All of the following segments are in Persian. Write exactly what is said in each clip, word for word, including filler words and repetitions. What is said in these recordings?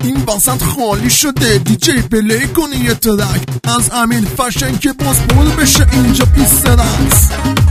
این وسط خالی شده، دیجی پلی کنی یه ترک از امیر فشن که باز بول بشه اینجا پیست رقص.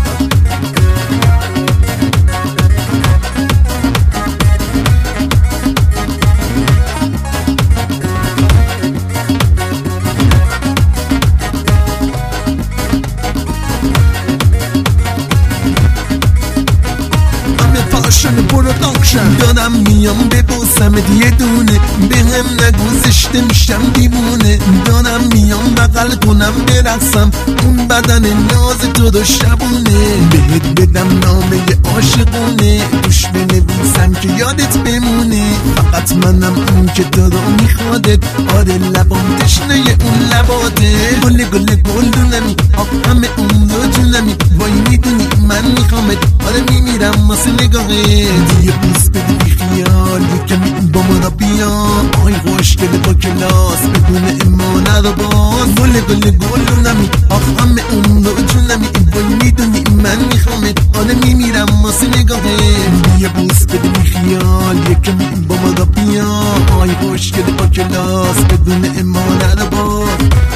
پروداکشن دارم میام ببوسم دیه دونه، به هم نگو زشته میشم دیوونه. دارم میام بغل کنم برقصم اون بدن ناز تو رو شبونه. بهت بدم نامه عاشقونه، توش بنویسم که یادت بمونه. فقط منم اون که تو رو میخوادت، آره لبام تشنه اون لباته. گل گل گلدونمی آقام اون رو جونمی، وای میدونی من میخوامت، آره میمیرم واسه نگاهه. یه بوس بده بی خیال یکمی با ما را بیا، آی خوشگل با کلاس بدون امانه رو باز. گل گل گلونمی آقام اون رو جونمی، وای میدونی من میخوامت، آره میمیرم واسه نگاهه. یه بوس بده بی خیال یکمی با ما را بیا، آی خوشگل با کلاس بدون امانه رو باز.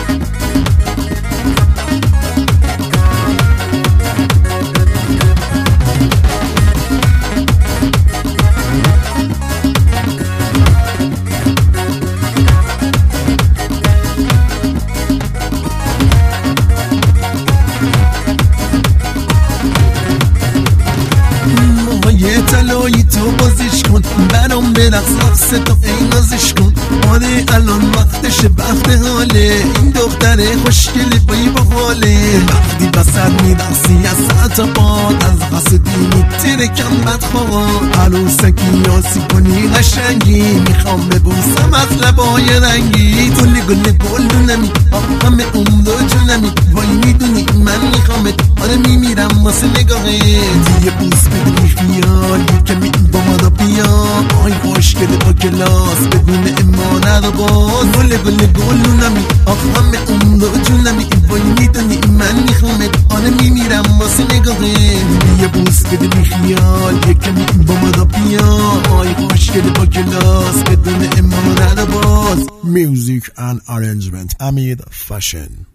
یه تلایی تو بازیش کن برام برقص رقصه تو ای نازش کن. آره الان وقتش وقت حاله، این دختره خوشگلی بایی با حاله. وقتی بسر میرقصی از ساعت باد، از قصدی میترکم بدخواه. عروسکی یاسی کنی قشنگی، میخوام ببوسم از لبای رنگی. گل گل گلدونمی آقام اون رو جونمی، وای میدونی من میخوامت، آره میمیرم واسه نگاهت. یه بوس بده بی خیال یکمی با ما را بیا، آی خوشگل با کلاس بدون امانه رو باز. گل گل گلونمی آقام اون رو جونمی، وای میدونی من میخوامت، آره میمیرم واسه نگاهت. یه بوس بده بی خیال یکمی با ما را بیا، آی خوشگل با کلاس بدون امانه رو باز. Music and arrangement Amir Fashion.